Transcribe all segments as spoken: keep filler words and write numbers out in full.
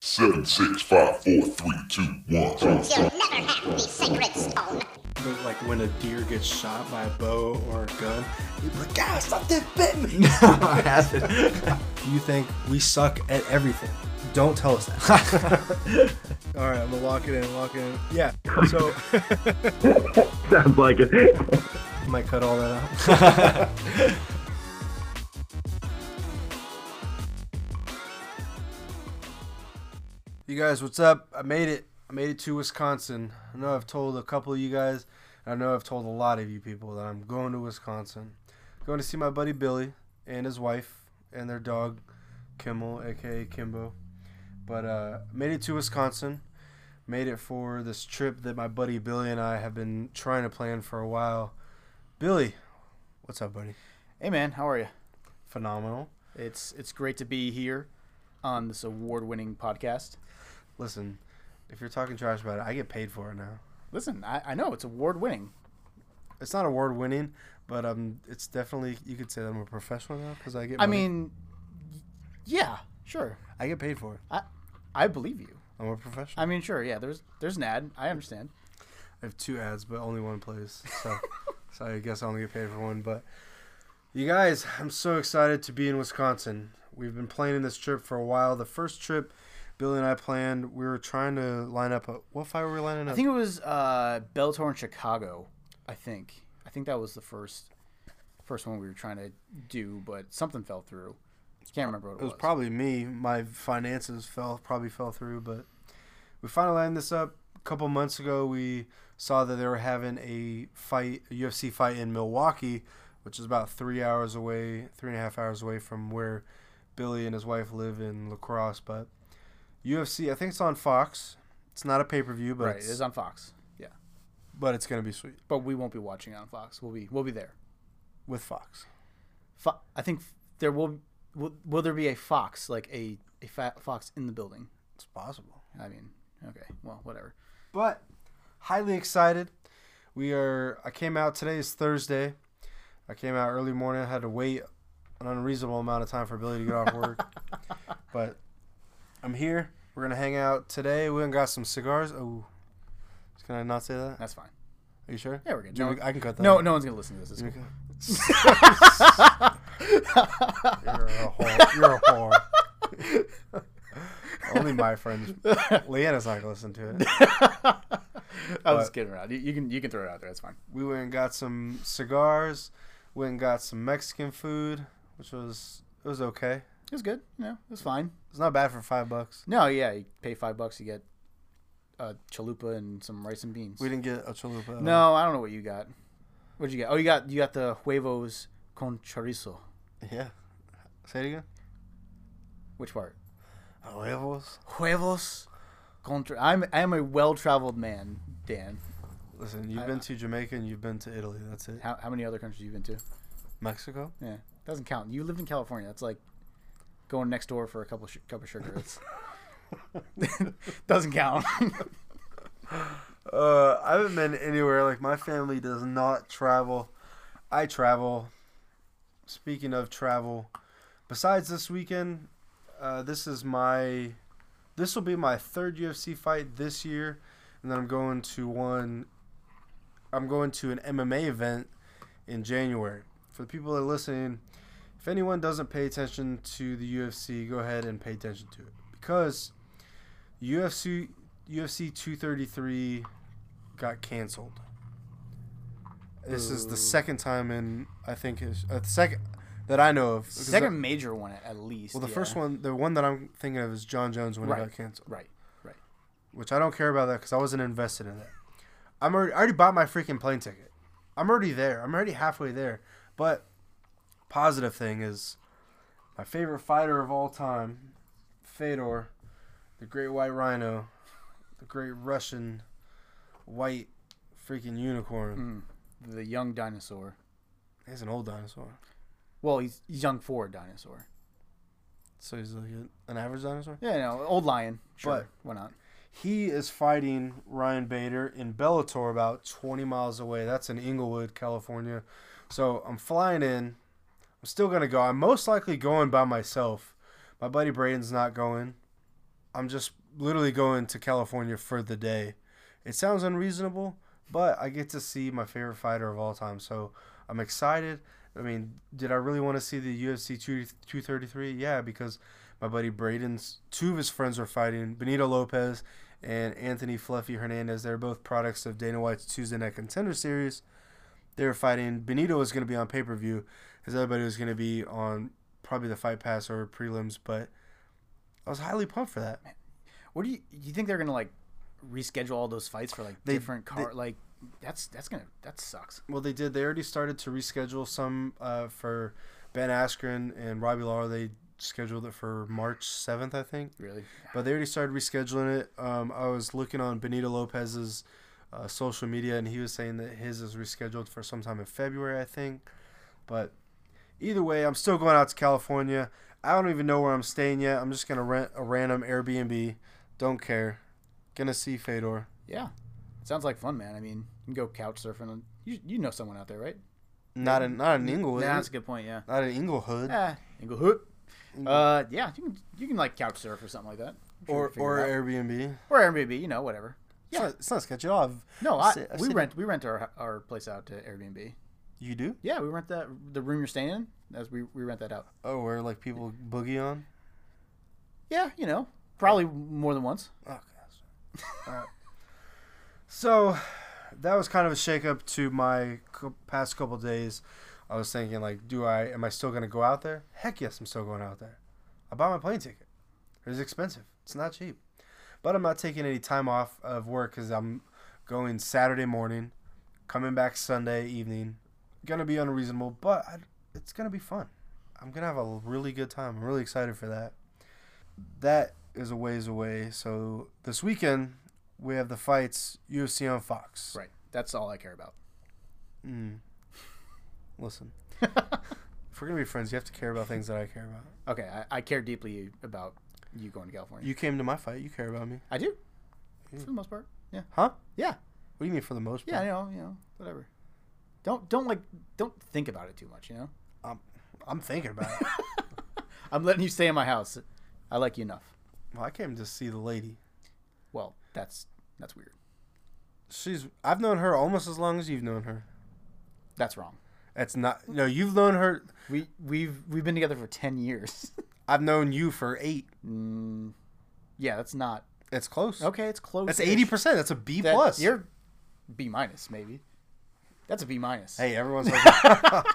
Seven, six, five, four, three, two, one. You'll never have the sacred stone. But like when a deer gets shot by a bow or a gun, you're like, "God, something bit me." No, I haven't. You think we suck at everything? Don't tell us that. All right, I'm gonna lock it in. Lock it in. Yeah. So Sounds like it. I might cut all that out. You guys, what's up? I made it. I made it to Wisconsin. I know I've told a couple of you guys, and I know I've told a lot of you people that I'm going to Wisconsin. Going to see my buddy Billy and his wife and their dog, Kimmel, aka Kimbo. But uh, made it to Wisconsin. Made it for this trip that my buddy Billy and I have been trying to plan for a while. Billy, what's up, buddy? Hey, man. How are you? Phenomenal. It's it's great to be here on this award-winning podcast. Listen, if you're talking trash about it, I get paid for it now. Listen, I, I know it's award-winning. It's not award winning, but um, it's definitely, you could say that I'm a professional now because I get. I money. mean, yeah, sure. I get paid for it. I I believe you. I'm a professional. I mean, sure, yeah. There's there's an ad. I understand. I have two ads, but only one plays. So, so I guess I only get paid for one. But you guys, I'm so excited to be in Wisconsin. We've been planning this trip for a while. The first trip Billy and I planned, we were trying to line up a, what fight were we lining up? I think it was uh, Bellator in Chicago. I think. I think that was the first first one we were trying to do, but something fell through. Can't remember what it was. It was probably me. My finances fell probably fell through, but we finally lined this up. A couple months ago, we saw that they were having a fight, a U F C fight in Milwaukee, which is about three hours away, three and a half hours away from where Billy and his wife live in La Crosse. But U F C, I think it's on Fox. It's not a pay-per-view, but right, it's, it is on Fox. Yeah, but it's gonna be sweet but we won't be watching it on Fox. We'll be we'll be there. with Fox. Fo- I think there will, will will there be a Fox, like a a fat Fox in the building? It's possible. I mean, okay, well, whatever. But highly excited. We are. I came out today is Thursday. I came out early morning. I had to wait an unreasonable amount of time for Billy to get off work. But I'm here. We're gonna hang out today. We got some cigars. Oh, can I not say that? That's fine. Are you sure? Yeah, we're good. Do No, we- I can cut that. no, out. no one's gonna listen to this. It's You cool. can- You're a whore. You're a whore. Only my friends. Leanna's not gonna listen to it. I was But- just kidding around. You, you can you can throw it out there. That's fine. We went and got some cigars. Went and got some Mexican food, which was it was okay. It was good. You know, it was fine. It's not bad for five bucks. No, yeah, you pay five bucks, you get a chalupa and some rice and beans. We didn't get a chalupa. at all. No, I don't know what you got. What did you get? Oh, you got you got the huevos con chorizo. Yeah. Say it again. Which part? Huevos. Huevos con. Chor- I'm I am a well traveled man, Dan. Listen, you've I- been to Jamaica and you've been to Italy. That's it. How how many other countries you been to? Mexico. Yeah, doesn't count. You lived in California. That's like going next door for a couple sh- cup of sugar. It's doesn't count. Uh, I haven't been anywhere. Like my family does not travel. I travel. Speaking of travel, besides this weekend, uh, this is my. This will be my third U F C fight this year, and then I'm going to one. I'm going to an M M A event in January. For the people that are listening, if anyone doesn't pay attention to the U F C, go ahead and pay attention to it because U F C U F C two thirty-three got canceled. This is the Ooh. second time in I think is uh, the second that I know of. Because Second the- major one at, at least. well, the yeah. first one, the one that I'm thinking of is John Jones when Right. it got canceled. Right. Right. Which I don't care about that because I wasn't invested in it. I'm already, I already bought my freaking plane ticket. I'm already there. I'm already halfway there. But positive thing is my favorite fighter of all time, Fedor, the Great White Rhino, the Great Russian White freaking unicorn. Mm, the young dinosaur. He's an old dinosaur. Well, he's, he's young for a dinosaur. So he's like a- an average dinosaur? Yeah, no, old lion. Sure, But- why not? He is fighting Ryan Bader in Bellator about twenty miles away. That's in Inglewood, California. So I'm flying in. I'm still going to go. I'm most likely going by myself. My buddy Braden's not going. I'm just literally going to California for the day. It sounds unreasonable, but I get to see my favorite fighter of all time, so I'm excited. I mean, did I really want to see the U F C two thirty-three? Yeah, because my buddy Braden's two of his friends are fighting, Benito Lopez and Anthony Fluffy Hernandez. They're both products of Dana White's Tuesday Night Contender Series. They were fighting. Benito was going to be on pay-per-view. His other buddy was going to be on probably the Fight Pass or prelims, but I was highly pumped for that. What do you you think they're gonna like reschedule all those fights for like They- different car? they- like that's that's gonna that sucks. Well, they did. They already started to reschedule some uh, for Ben Askren and Robbie Lawler. They scheduled it for March seventh, I think. Really? But they already started rescheduling it. Um, I was looking on Benito Lopez's uh, social media, and he was saying that his is rescheduled for sometime in February, I think. But either way, I'm still going out to California. I don't even know where I'm staying yet. I'm just going to rent a random Airbnb. Don't care. Gonna see Fedor. Yeah. Sounds like fun, man. I mean, you can go couch surfing. You you know someone out there, right? Not in not in Inglewood. Yeah, that's a good point. Yeah. Not in Inglewood. Ah, Inglewood. Uh, yeah, you can you can like couch surf or something like that. I'm sure Or we can or figure it out. Airbnb. or Airbnb, you know, whatever. It's Yeah. not, it's not sketchy at all. I've, No, I've I, sit- I've we sit- rent we rent our our place out to Airbnb. You do? Yeah, we rent that the room you're staying in. As we we rent that out. Oh, where like people boogie on? Yeah, you know, probably more than once. Okay. All right. So that was kind of a shakeup to my co- past couple days. I was thinking, like, do I am I still gonna go out there? Heck yes, I'm still going out there. I bought my plane ticket. It was expensive. It's not cheap, but I'm not taking any time off of work because I'm going Saturday morning, coming back Sunday evening. Gonna be unreasonable, but I, it's gonna be fun. I'm gonna have a really good time. I'm really excited for that. That is a ways away. So this weekend we have the fights U F C on Fox. Right. That's all I care about. Mm. Listen, if we're gonna be friends, you have to care about things that I care about. Okay, I, I care deeply about you going to California. You came to my fight. You care about me, I do, for the most part. Yeah. huh? Yeah. What do you mean for the most Yeah. part? You know. You know. Whatever. Don't don't like don't think about it too much. You know. I'm, I'm thinking about it. I'm letting you stay in my house. I like you enough. Well, I came to see the lady. Well, that's that's weird. She's. I've known her almost as long as you've known her. That's wrong. That's not. No, you've known her. We we've we've been together for ten years. I've known you for eight. mm, yeah, that's not It's close. okay. It's close. That's eighty percent. That's a B That- plus. You're B minus maybe. That's a B minus. Hey, everyone's like,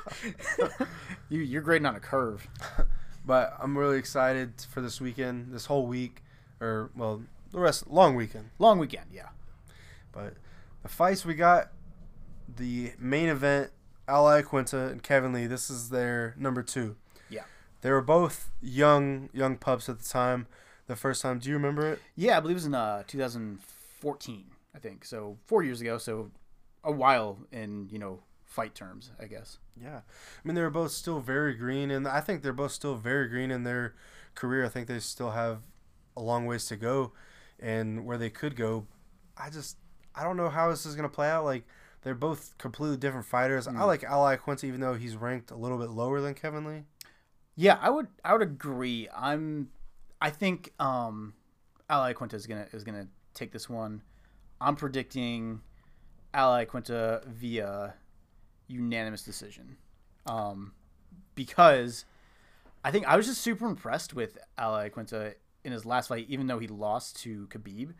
You you're grading on a curve. but I'm really excited for this weekend, this whole week, or well, the rest long weekend. Long weekend. Yeah. But the fights we got, the main event, Ally Quinta and Kevin Lee. This is their number two. Yeah. They were both young, young pups at the time. The first time, do you remember it? Yeah, I believe it was in uh, two thousand fourteen, I think. So four years ago. So a while in, you know, fight terms, I guess. Yeah. I mean, they were both still very green, and I think they're both still very green in their career. I think they still have a long ways to go and where they could go. I just, I don't know how this is going to play out. Like, they're both completely different fighters. Mm. I like Ally Quinta, even though he's ranked a little bit lower than Kevin Lee. Yeah, I would I would agree. I'm I think um Ally Quinta is gonna is gonna take this one. I'm predicting Ally Quinta via unanimous decision. Um because I think I was just super impressed with Ally Quinta in his last fight, even though he lost to Khabib.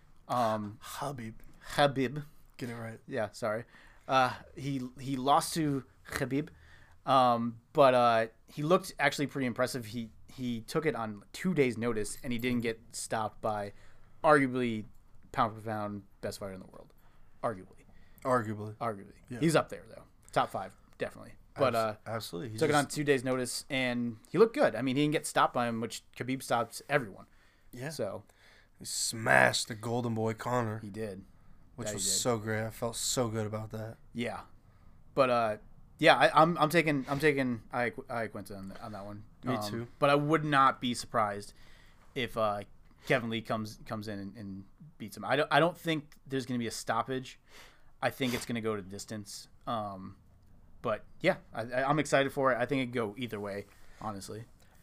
Um Habib. Khabib. Get it right. Yeah, sorry. Uh, he he lost to Khabib, um, but uh, he looked actually pretty impressive. He he took it on two days' notice, and he didn't get stopped by arguably pound for pound best fighter in the world. Arguably, Arguably. arguably, Yeah. he's up there though, top five definitely. But uh, Absolutely. He took it just- on two days' notice, and he looked good. I mean, he didn't get stopped by him, which Khabib stops everyone. Yeah. So He smashed the Golden Boy Connor, he did. which Yeah, he was did. so great. I felt so good about that. Yeah, but uh, yeah, I, I'm I'm taking I'm taking I Quinta on, on that one. Me Um, too. But I would not be surprised if uh, Kevin Lee comes comes in and, and beats him. I don't I don't think there's going to be a stoppage. I think it's going to go to distance. Um, but yeah, I, I- I'm excited for it. I think it could go either way, honestly.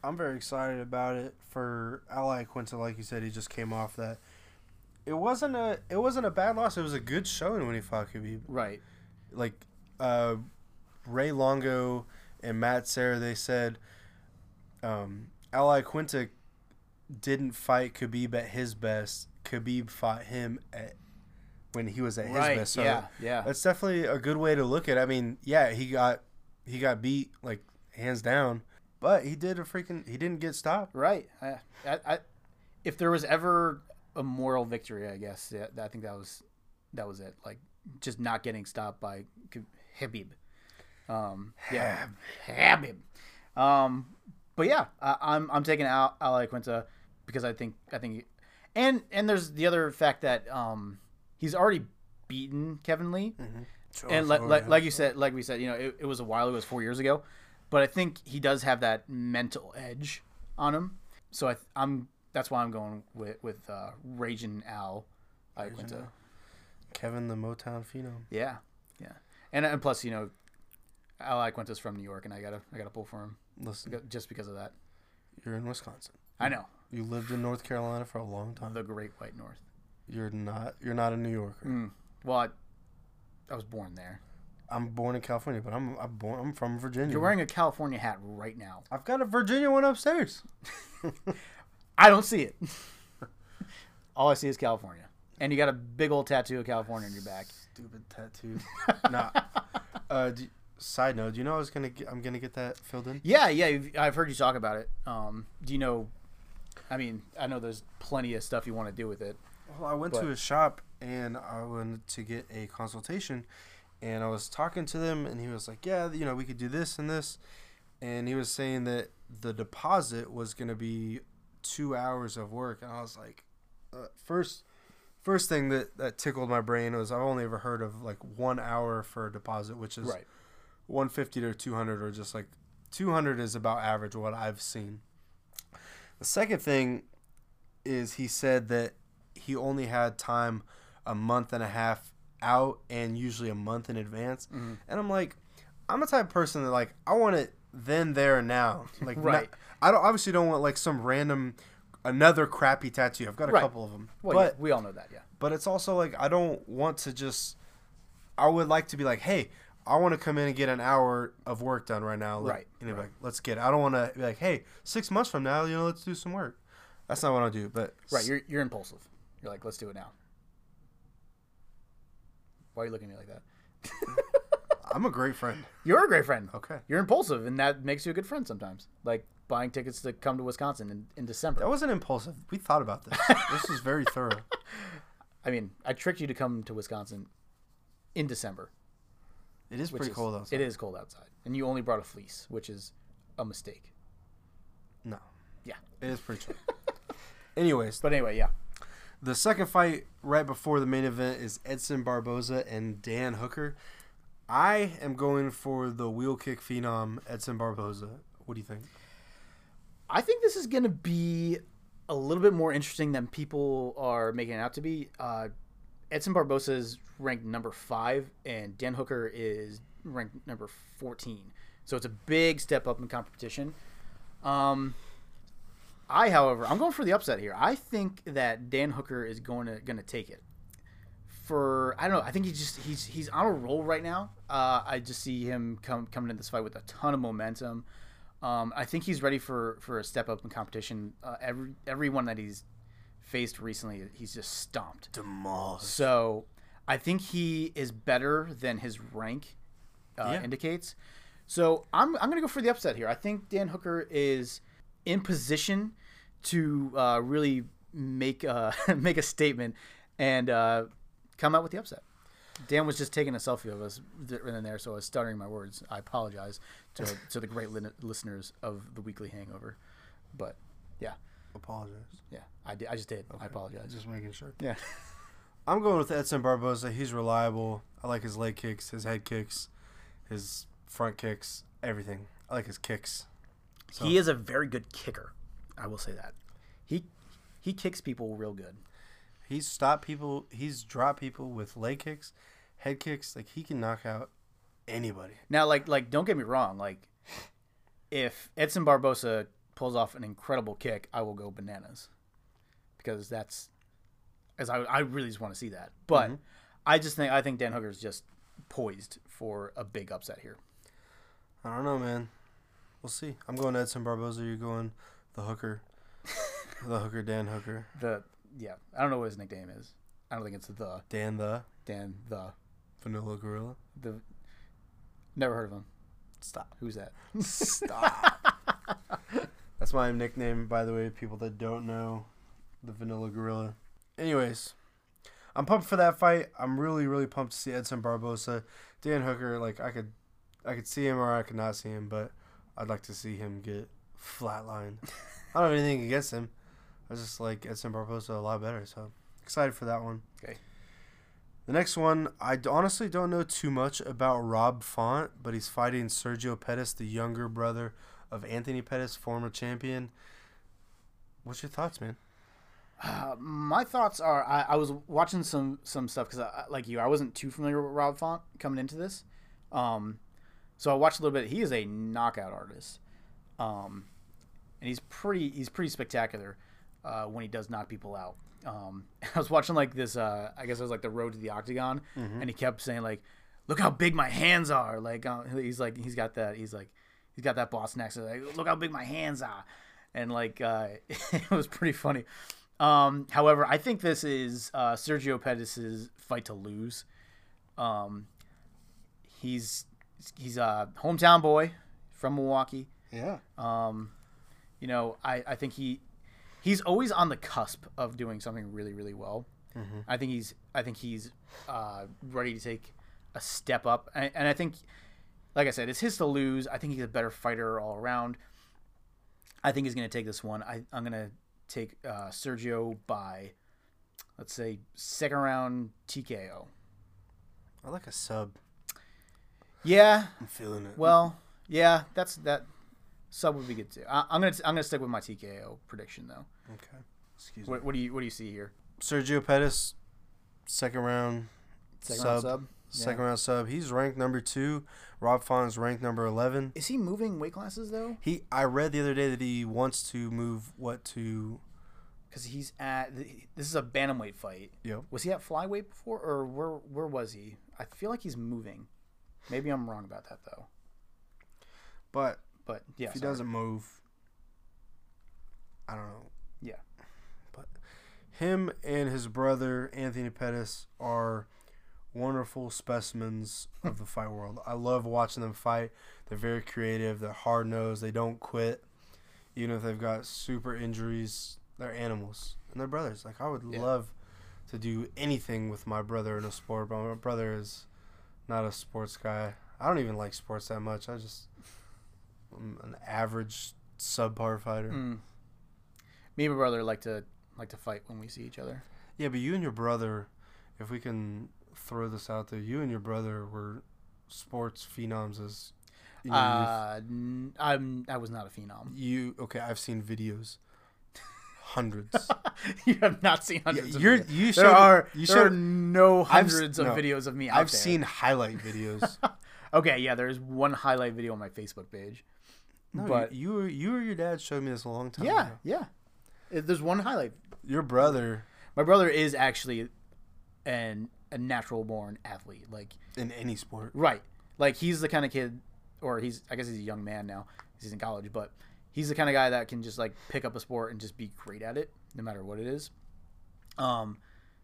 I'm very excited about it for Ally Quinta. Like you said, he just came off that. It wasn't a it wasn't a bad loss. It was a good showing when he fought Khabib. Right. Like uh, Ray Longo and Matt Serra, they said um, Ally Quinta didn't fight Khabib at his best. Khabib fought him at when he was at his Right. best. So yeah. Yeah. that's definitely a good way to look at it. I mean, yeah, he got he got beat like hands down, but he did a freaking he didn't get stopped. Right. I, I, I, if there was ever a moral victory, I guess yeah, I think that was that was it. Like just not getting stopped by K- Habib. Um, yeah, Habib. Um, but yeah, I, I'm I'm taking out Ally Quinta because I think I think, and and there's the other fact that um he's already beaten Kevin Lee, Mm-hmm. and like like like you said, like we said, you know, it, it was a while. It was four years ago, but I think he does have that mental edge on him. So I I'm that's why I'm going with with uh, Raging Al Ally Quinta. Kevin the Motown Phenom. Yeah, yeah, and and plus, you know, Ally Quinta's from New York, and I gotta I gotta pull for him Listen, just because of that. you're in Wisconsin. I know You lived in North Carolina for a long time. the Great White North. You're not you're not a New Yorker. Mm. Well, I, I was born there. I'm born in California, but I'm I'm born I'm from Virginia. You're wearing a California hat right now. I've got a Virginia one upstairs. I don't see it. All I see is California, and you got a big old tattoo of California on your back. Stupid tattoo. nah. Uh, do, side note, do you know I was gonna get, I'm gonna get that filled in? Yeah, yeah, you've- I've heard you talk about it. Um, do you know? I mean, I know there's plenty of stuff you want to do with it. Well, I went But- to a shop and I wanted to get a consultation, and I was talking to them, and he was like, "Yeah, you know, we could do this and this," and he was saying that the deposit was gonna be two hours of work, and I was like, uh, first, first thing that that tickled my brain was I've only ever heard of like one hour for a deposit, which is Right. one fifty to two hundred, or just like two hundred is about average what I've seen. The second thing is he said that he only had time a month and a half out and usually a month in advance. Mm-hmm. And I'm like, I'm the type of person that like I want it then, there, and now. Like, Right. not- I don't obviously don't want like some random another crappy tattoo. I've got a Right. couple of them, Well, but yeah, we all know that, yeah. but it's also like I don't want to just. I would like to be like, hey, I want to come in and get an hour of work done right now. Let- Right, And they're right. like, let's get it. I don't want to be like, hey, six months from now, you know, let's do some work. That's not what I do. But Right, you're you're impulsive. You're like, let's do it now. Why are you looking at me like that? I'm a great friend. You're a great friend. Okay. You're impulsive, and that makes you a good friend sometimes. Like buying tickets to come to Wisconsin in, in December. That wasn't impulsive. We thought about this. This was very thorough. I mean, I tricked you to come to Wisconsin in December. It is Which pretty is, cold outside. It is cold outside. And you only brought a fleece, which is a mistake. No, Yeah. it is pretty chill. Anyways, But anyway, yeah. the second fight right before the main event is Edson Barboza and Dan Hooker. I am going for the wheel kick phenom Edson Barboza. What do you think? I think this is going to be a little bit more interesting than people are making it out to be. Uh, Edson Barboza is ranked number five, and Dan Hooker is ranked number fourteen. So it's a big step up in competition. Um, I, however, I'm going for the upset here. I think that Dan Hooker is going to going to take it. For I don't know. I think he just he's he's on a roll right now. Uh, I just see him come coming in this fight with a ton of momentum. Um, I think he's ready for, for a step up in competition. Uh, every everyone that he's faced recently, he's just stomped. Demolished. So I think he is better than his rank uh, Yeah. indicates. So I'm I'm gonna go for the upset here. I think Dan Hooker is in position to uh, really make uh, make a statement and uh, come out with the upset. Dan was just taking a selfie of us in there, so I was stuttering my words. I apologize to to the great li- listeners of the Weekly Hangover, but yeah, Apologize. yeah, I did. I just did. I apologize. Just making sure. Yeah, I'm going with Edson Barboza. He's reliable. I like his leg kicks, his head kicks, his front kicks, everything. I like his kicks. So, he is a very good kicker. I will say that. He he kicks people real good. He's stopped people. He's dropped people with leg kicks, head kicks. Like, he can knock out anybody. Now, like like don't get me wrong. Like if Edson Barboza pulls off an incredible kick, I will go bananas. Because that's, as I I really just want to see that. But Mm-hmm. I just think I think Dan Hooker's just poised for a big upset here. I don't know, man. We'll see. I'm going Edson Barboza. You're going the Hooker. The Hooker, Dan Hooker. The yeah, I don't know what his nickname is. I don't think it's the Dan the Dan the Vanilla Gorilla. the. Never heard of him. Stop. Who's that? Stop. That's my nickname, by the way, people that don't know. The Vanilla Gorilla. Anyways, I'm pumped for that fight. I'm really, really pumped to see Edson Barboza. Dan Hooker, like, I could I could see him or I could not see him, but I'd like to see him get flatlined. I don't have anything against him. I just like Edson Barboza a lot better, so excited for that one. Okay. The next one, I d- honestly don't know too much about Rob Font, but he's fighting Sergio Pettis, the younger brother of Anthony Pettis, former champion. What's your thoughts, man? Uh, my thoughts are I, I was watching some some stuff because like you I wasn't too familiar with Rob Font coming into this, um, so I watched a little bit. He is a knockout artist, um, and he's pretty he's pretty spectacular uh, when he does knock people out. Um, I was watching like this uh, I guess it was like the Road to the Octagon, and he kept saying like, "Look how big my hands are!" Like uh, he's like he's got that he's like he's got that boss next to him, like, "Look how big my hands are," and like uh, it was pretty funny. Um, however, I think this is uh, Sergio Pettis' fight to lose. Um, he's he's a hometown boy from Milwaukee. Yeah. Um, you know, I, I think he he's always on the cusp of doing something really, really well. Mm-hmm. I think he's I think he's uh, ready to take a step up, and, and I think, like I said, it's his to lose. I think he's a better fighter all around. I think he's going to take this one. I, I'm going to take uh, Sergio by, let's say, second round T K O. I like a sub. Yeah. I'm feeling it. Well, yeah, that's that. Sub would be good too. I, I'm gonna I'm gonna stick with my T K O prediction though. Okay. Excuse me. What, what do you what do you see here? Sergio Pettis, second round Second sub. round sub. Second Yeah. round sub. He's ranked number two. Rob Font is ranked number eleven. Is he moving weight classes though? He, I read the other day that he wants to move what to. Because he's at this is a bantamweight fight. Yep. Was he at flyweight before, or where where was he? I feel like he's moving. Maybe I'm wrong about that though. But But yeah, if he sorry. doesn't move, I don't know. Yeah. But him and his brother Anthony Pettis are wonderful specimens of the fight world. I love watching them fight. They're very creative. They're hard nosed. They don't quit, even if they've got super injuries. They're animals, and they're brothers. Like I would Yeah. love to do anything with my brother in a sport, but my brother is not a sports guy. I don't even like sports that much. I just I'm an average subpar fighter. Mm. Me and my brother like to like to fight when we see each other. Yeah, but you and your brother, if we can throw this out there, you and your brother were sports phenoms as in your Uh, n- I'm I was not a phenom. youth. You okay? I've seen videos, hundreds. You have not seen hundreds. you're- of videos. you there showed- are you there are showed- no I've s- hundreds of no. videos of me. Out I've there. seen highlight videos. Okay, yeah, there's one highlight video on my Facebook page. No, but you, you or you or your dad showed me this a long time yeah, ago. yeah, Uh, there's one highlight. Your brother My brother is actually an a natural born athlete. Like in any sport. right, like he's the kind of kid, or he's I guess he's a young man now. He's in college, but he's the kind of guy that can just like pick up a sport and just be great at it, no matter what it is. Um,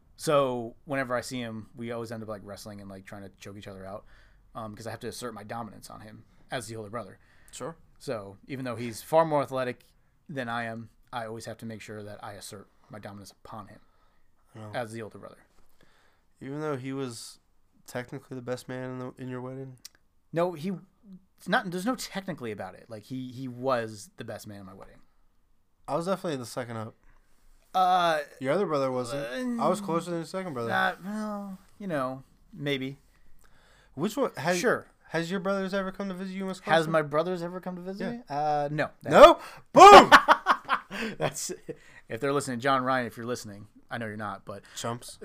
so whenever I see him, we always end up like wrestling and like trying to choke each other out, um, because I have to assert my dominance on him as the older brother. Sure. So even though he's far more athletic than I am, I always have to make sure that I assert my dominance upon him Oh. as the older brother. Even though he was technically the best man in the in your wedding. No, he. It's not. There's no technically about it. Like he, he was the best man at my wedding. I was definitely the second up. Uh, Your other brother wasn't. I was closer than your second brother. uh, well, you know, maybe. Which one? Has, Sure. Has your brothers ever come to visit you in Wisconsin? Has my brothers ever come to visit Yeah. me? Uh, no. That- No. Boom. That's if they're listening. John Ryan, if you're listening, I know you're not, but Chumps.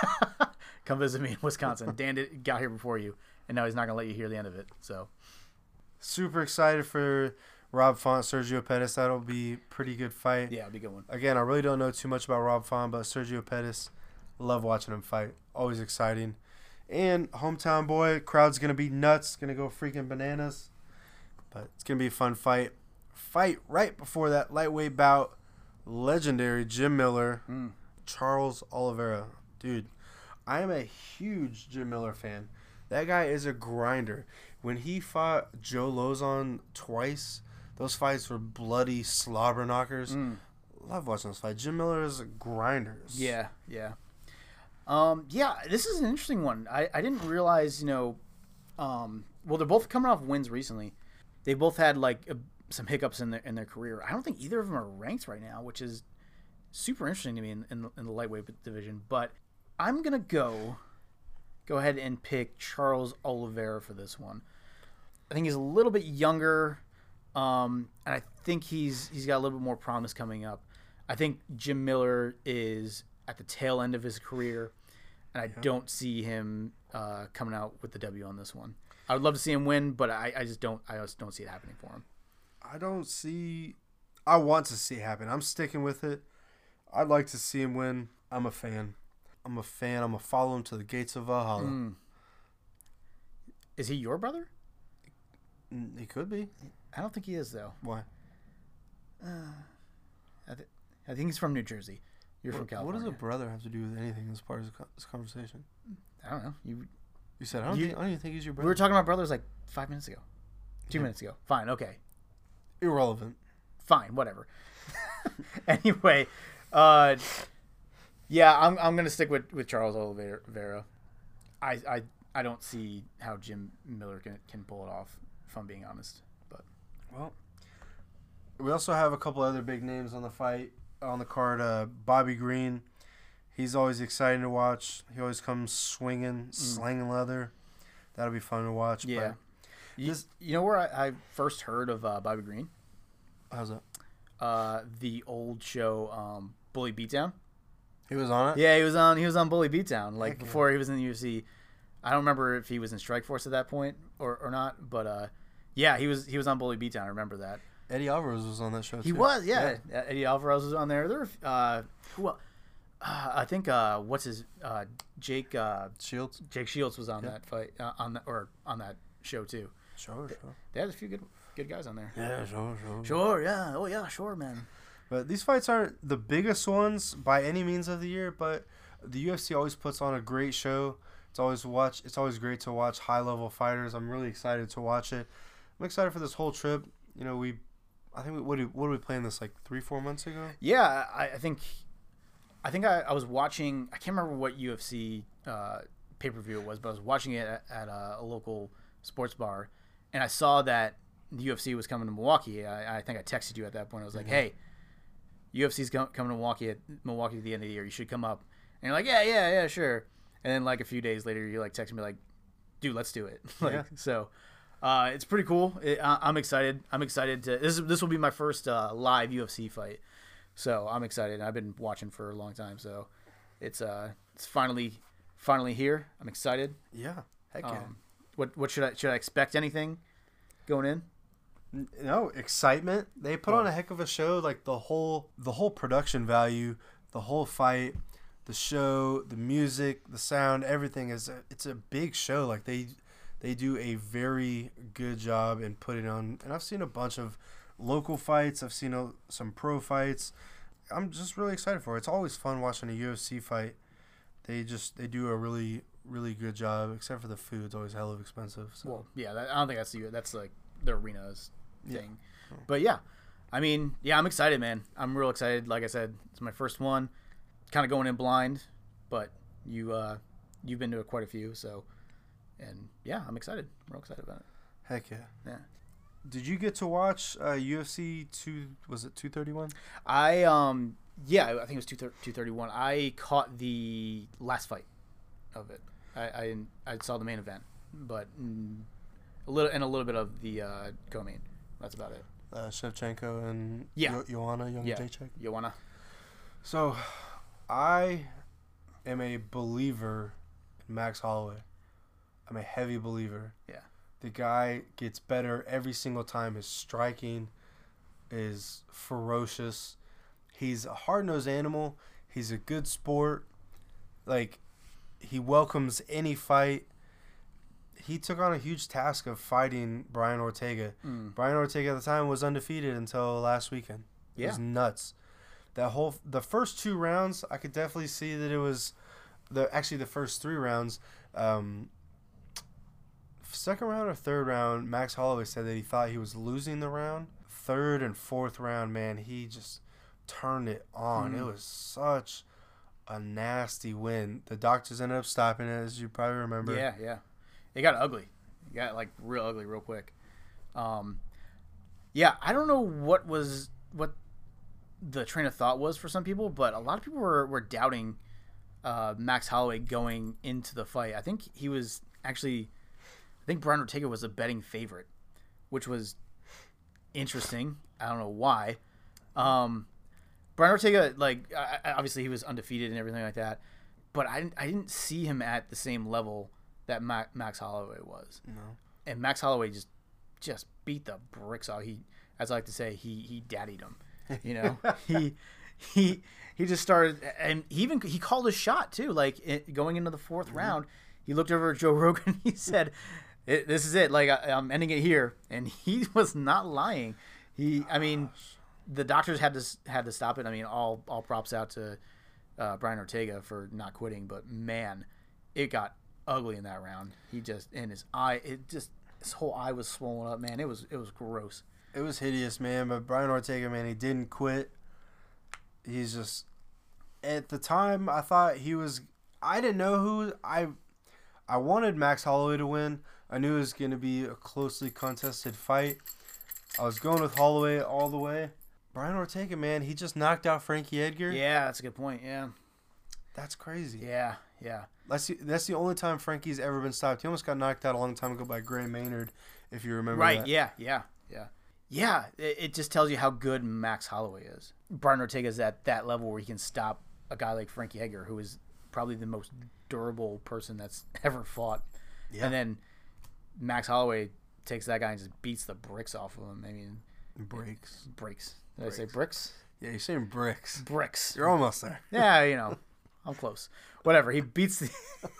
come visit me in Wisconsin. Dan did, got here before you, and now he's not gonna let you hear the end of it. So Super excited for Rob Font, Sergio Pettis. That'll be a pretty good fight. Yeah, it'll be a good one. Again, I really don't know too much about Rob Font, but Sergio Pettis, love watching him fight. Always exciting. And hometown boy, crowd's going to be nuts. Going to go freaking bananas. But it's going to be a fun fight. Fight right before that lightweight bout. Legendary Jim Miller, Mm. Charles Oliveira. Dude, I am a huge Jim Miller fan. That guy is a grinder. When he fought Joe Lozon twice, those fights were bloody slobber knockers. Mm. Love watching those fights. Jim Miller is a grinder. Yeah, yeah. Um, yeah, this is an interesting one. I, I didn't realize, you know, um, well, they're both coming off wins recently. They both had, like, a, some hiccups in their in their career. I don't think either of them are ranked right now, which is super interesting to me in, in, the, in the lightweight division. But I'm going to go go ahead and pick Charles Oliveira for this one. I think he's a little bit younger, um, and I think he's he's got a little bit more promise coming up. I think Jim Miller is at the tail end of his career, and I yeah. don't see him uh, coming out with the W on this one. I would love to see him win, but I, I just don't I just don't see it happening for him. I don't see. I want to see it happen. I'm sticking with it. I'd like to see him win. I'm a fan. I'm a fan. I'm gonna follow him to the gates of Valhalla. Mm. Is he your brother? He could be. I don't think he is though. Why? Uh, I, th- I think he's from New Jersey. You're what, from California. What does a brother have to do with anything as part of this, co- this conversation? I don't know. You you said I don't. You, think, I don't even think he's your brother. We were talking about brothers like five minutes ago, two yeah. minutes ago. Fine. Okay. Irrelevant. Fine. Whatever. Anyway, uh, yeah, I'm I'm gonna stick with, with Charles Oliveira. I, I I don't see how Jim Miller can can pull it off, if I'm being honest. But well, we also have a couple other big names on the fight on the card. Uh, Bobby Green, he's always exciting to watch. He always comes swinging, mm. slanging leather. That'll be fun to watch. Yeah. But you, this, you know where I, I first heard of uh, Bobby Green? How's that? Uh, the old show um, Bully Beatdown. He was on it. Yeah, he was on. He was on Bully Beatdown. Like Heck before yeah. he was in the U F C. I don't remember if he was in Strikeforce at that point or, or not, but uh, yeah, he was he was on Bully Beatdown. I remember that. Eddie Alvarez was on that show. He too. was, yeah. yeah. Eddie Alvarez was on there. There, were, uh, who? Uh, I think uh, what's his uh, Jake uh, Shields. Jake Shields was on yeah. that fight uh, on the, or on that show too. Sure, sure. They had a few good good guys on there. Yeah, sure, sure. Sure, yeah. Oh yeah, sure, man. But these fights aren't the biggest ones by any means of the year, but the U F C always puts on a great show. It's always watch. It's always great to watch high level fighters. I'm really excited to watch it. I'm excited for this whole trip. You know, we, I think we what did, what did we plan this like three four months ago? Yeah, I, I think, I think I, I was watching. I can't remember what U F C uh, pay per view it was, but I was watching it at, at a, a local sports bar, and I saw that the U F C was coming to Milwaukee. I, I think I texted you at that point. I was like, mm-hmm. "Hey, U F C's com- coming to Milwaukee at Milwaukee at the end of the year. You should come up." And you're like, "Yeah, yeah, yeah, sure." And then like a few days later, you like text me like, "Dude, let's do it." like, yeah. So, uh, it's pretty cool. It, I, I'm excited. I'm excited to this. This will be my first uh, live U F C fight, so I'm excited. I've been watching for a long time, so it's uh it's finally finally here. I'm excited. Yeah. Heck yeah. Um, what what should I should I expect anything going in? No, excitement. They put Oh. on a heck of a show. Like the whole the whole production value, the whole fight. The show, the music, the sound, everything is a, it's a big show. Like they they do a very good job in putting on. And I've seen a bunch of local fights. I've seen a, some pro fights. I'm just really excited for it. It's always fun watching a U F C fight. They just they do a really really good job. Except for the food, it's always hell of expensive. So. Well, yeah, that, I don't think that's the that's like the arena's thing. Yeah. But yeah, I mean, yeah, I'm excited, man. I'm real excited. Like I said, it's my first one. Kind of going in blind, but you uh, you've been to quite a few, so and yeah, I'm excited. I'm real excited about it. Heck yeah. Yeah. Did you get to watch uh, U F C two? Was it two thirty-one? I um yeah, I think it was two thirty-one. I caught the last fight of it. I I, didn't, I saw the main event, but mm, a little and a little bit of the uh, co-main. That's about it. Uh, Shevchenko and Yeah. Yo- Joanna, young Yeah. Jacek. Joanna. So, I am a believer in Max Holloway. I'm a heavy believer. Yeah. The guy gets better every single time. His striking, is ferocious. He's a hard-nosed animal. He's a good sport. Like, he welcomes any fight. He took on a huge task of fighting Brian Ortega. Mm. Brian Ortega at the time was undefeated until last weekend. It Yeah. was nuts. That whole the first two rounds, I could definitely see that it was the actually the first three rounds. Um, second round or third round, Max Holloway said that he thought he was losing the round. Third and fourth round, man, he just turned it on. Mm. It was such a nasty win. The doctors ended up stopping it, as you probably remember. Yeah, yeah. It got ugly. It got like real ugly real quick. Um, yeah, I don't know what was what the train of thought was for some people, but a lot of people were, were doubting uh, Max Holloway going into the fight. I think he was actually, I think Brian Ortega was a betting favorite, which was interesting. I don't know why. Um, Brian Ortega, like, I, I- obviously he was undefeated and everything like that, but I didn't, I didn't see him at the same level that Ma- Max Holloway was. No. And Max Holloway just just beat the bricks out. He, as I like to say, he he daddied him. You know, he he he just started, and he even he called a shot too. Like it, going into the fourth Mm-hmm. round, he looked over at Joe Rogan. He said, it, "This is it. Like I, I'm ending it here." And he was not lying. He, I mean, the doctors had to had to stop it. I mean, all all props out to uh, Brian Ortega for not quitting. But man, it got ugly in that round. He just in his eye, it just his whole eye was swollen up. Man, it was it was gross. It was hideous, man. But Brian Ortega, man, he didn't quit. He's just at the time I thought he was. I didn't know who I. I wanted Max Holloway to win. I knew it was going to be a closely contested fight. I was going with Holloway all the way. Brian Ortega, man, he just knocked out Frankie Edgar. Yeah, that's a good point. Yeah, That's crazy. yeah, yeah. That's the, that's the only time Frankie's ever been stopped. He almost got knocked out a long time ago by Gray Maynard, if you remember Right. that. Yeah. Yeah. Yeah. Yeah. It, it just tells you how good Max Holloway is. Brian Ortega's at that level where he can stop a guy like Frankie Edgar, who is probably the most durable person that's ever fought. Yeah. And then Max Holloway takes that guy and just beats the bricks off of him. I mean, Breaks. breaks. Did I say bricks? Yeah, you're saying bricks. Bricks. You're almost there. Yeah, you know, I'm close. Whatever. He beats the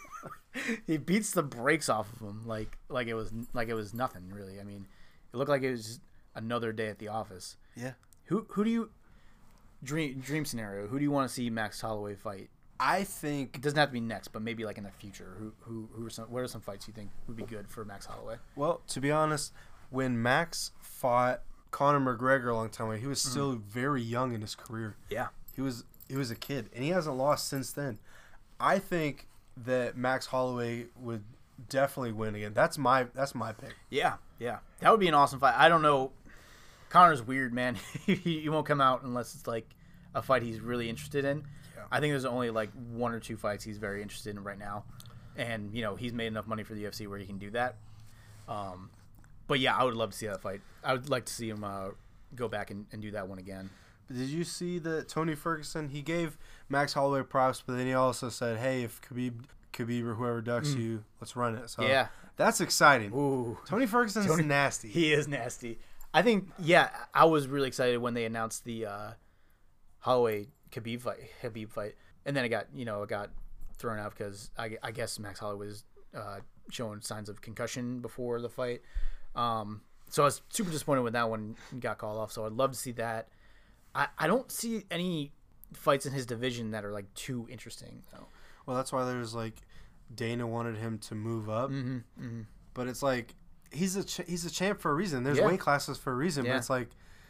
he beats the brakes off of him like like it was like it was nothing really. I mean, it looked like it was just another day at the office. Yeah. Who who do you dream dream scenario? Who do you want to see Max Holloway fight? I think It doesn't have to be next, but maybe like in the future. Who who who are some what are some fights you think would be good for Max Holloway? Well, to be honest, when Max fought Conor McGregor a long time ago, he was still very young in his career. Yeah. He was he was a kid, and he hasn't lost since then. I think that Max Holloway would definitely win again. That's my that's my pick. Yeah, yeah. That would be an awesome fight. I don't know. Connor's weird, man. he, he won't come out unless it's like a fight he's really interested in. Yeah. I think there's only like one or two fights he's very interested in right now. And, you know, he's made enough money for the U F C where he can do that. Um, but, yeah, I would love to see that fight. I would like to see him uh, go back and, and do that one again. But did you see that Tony Ferguson, he gave Max Holloway props, but then he also said, hey, if Khabib, Khabib or whoever ducks you, let's run it. So Yeah. that's exciting. Ooh. Tony Ferguson's Tony- nasty. He is nasty. I think, yeah, I was really excited when they announced the uh, Holloway Khabib fight, Khabib fight, and then it got, you know, it got thrown out because I, I guess Max Holloway was uh, showing signs of concussion before the fight. Um, so I was super disappointed when that one got called off. So I'd love to see that. I, I don't see any fights in his division that are like too interesting though. Well, that's why there's like Dana wanted him to move up, Mm-hmm, mm-hmm. but it's like he's a ch- he's a champ for a reason. There's Yeah. weight classes for a reason, Yeah. but it's like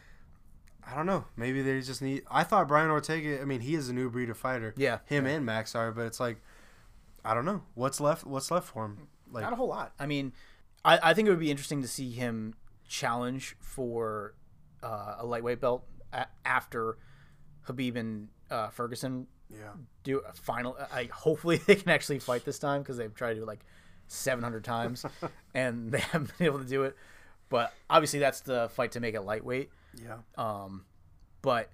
I don't know. Maybe they just need. I thought Brian Ortega. I mean, he is a new breed of fighter. Yeah, him yeah. and Max are, but it's like I don't know what's left. What's left for him? Like Not a whole lot. I mean, I, I think it would be interesting to see him challenge for uh, a lightweight belt a- after Khabib and uh, Ferguson yeah, do a final. I hopefully they can actually fight this time because they've tried to do it like seven hundred times and they haven't been able to do it. But obviously that's the fight to make it lightweight. yeah. Um, but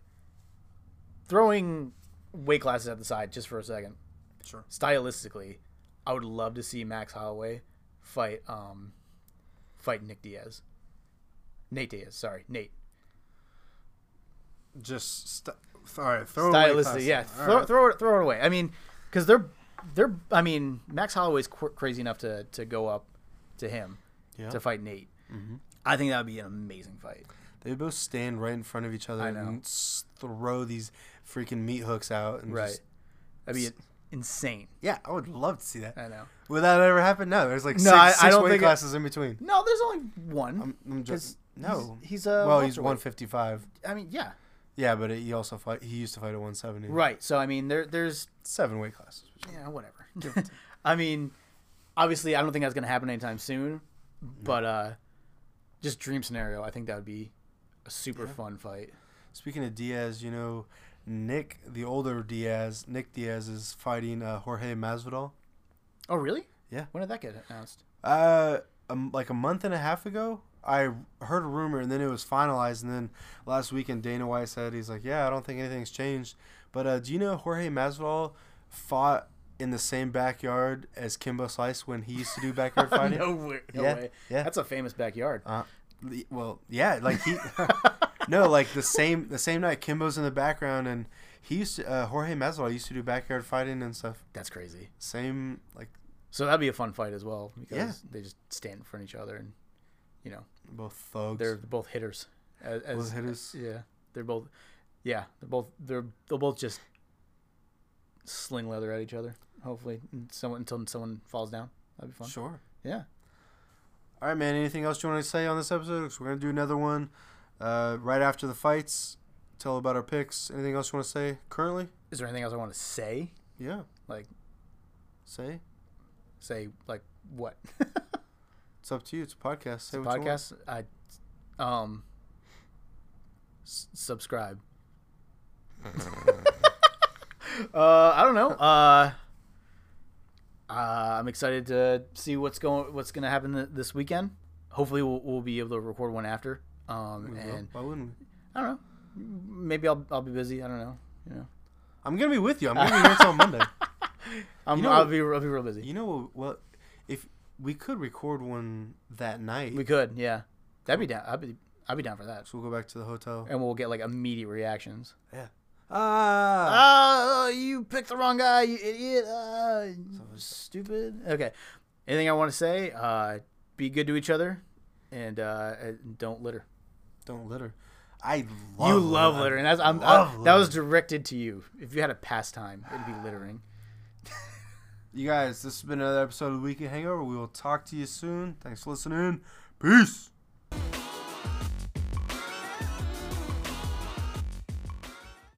throwing weight classes at the side just for a second. Sure. Stylistically, I would love to see Max Holloway fight um fight Nick Diaz. Nate Diaz, sorry, Nate. just st- all right, throw away stylistically, Classic. yeah, All throw, right. throw it throw it away. I mean, because they're they're I mean Max Holloway's qu- crazy enough to to go up to him Yeah. to fight Nate. Mm-hmm. I think that would be an amazing fight. They both stand right in front of each other I know. and s- throw these freaking meat hooks out. And Right, just- that'd be insane. yeah, I would love to see that. I know. Would that ever happen? No, there's like No, six, I- I six don't weight think it- classes in between. No, there's only one. I'm, I'm just 'Cause no. he's, he's a well, he's welterweight. one fifty-five. I mean, yeah, Yeah, but he also fight. He used to fight at one seventy. right. So I mean, there there's Seven weight classes. yeah, whatever. I mean, obviously, I don't think that's gonna happen anytime soon. But uh, just dream scenario. I think that would be a super Yeah. fun fight. Speaking of Diaz, you know, Nick, the older Diaz, Nick Diaz is fighting uh, Jorge Masvidal. Oh, really? Yeah. When did that get announced? Uh, um, like a month and a half ago, I heard a rumor, and then it was finalized. And then last weekend, Dana White said he's like, "Yeah, I don't think anything's changed." But uh, do you know Jorge Masvidal fought in the same backyard as Kimbo Slice when he used to do backyard fighting? no way. No Yeah, way. yeah. That's a famous backyard. Uh, the- well, yeah, like he, no, like the same the same night, Kimbo's in the background, and he used to, uh, Jorge Masvidal used to do backyard fighting and stuff. That's crazy. Same, like So that'd be a fun fight as well because Yeah. they just stand in front of each other and, you know, both thugs. they're both hitters. As, as, Both hitters. Yeah, they're both. Yeah, they're both. They're they'll both just sling leather at each other. Hopefully, and someone until someone falls down. That'd be fun. Sure. Yeah. All right, man. Anything else you want to say on this episode? 'Cause we're gonna do another one uh, right after the fights. Tell about our picks. Anything else you want to say currently? Is there anything else I want to say? Yeah. Like Say. say like what? It's up to you. It's a podcast. Say The what you want. podcast. I um s- subscribe. uh, I don't know. Uh, uh, I'm excited to see what's going, what's going to happen th- this weekend. Hopefully, we'll, we'll be able to record one after. Um, We will. and Why wouldn't we? I don't know. Maybe I'll I'll be busy. I don't know. You know, I'm gonna be with you. I'm gonna be here until Monday. I'm, You know I'll what- be I'll be real busy. You know what? If we could record one that night, We could, yeah. That'd be down. I'd be I'd be down for that. so we'll go back to the hotel. And we'll get like immediate reactions. Ah. Oh, you picked the wrong guy, you idiot. Uh, stupid. Okay. Anything I want to say? Uh, be good to each other, and uh, and don't litter. Don't litter. I love you love litter, and that's I'm, love I, that was litter. directed to you. If you had a pastime, it'd be littering. You guys, this has been another episode of the Weekend Hangover. We will talk to you soon. Thanks for listening. Peace.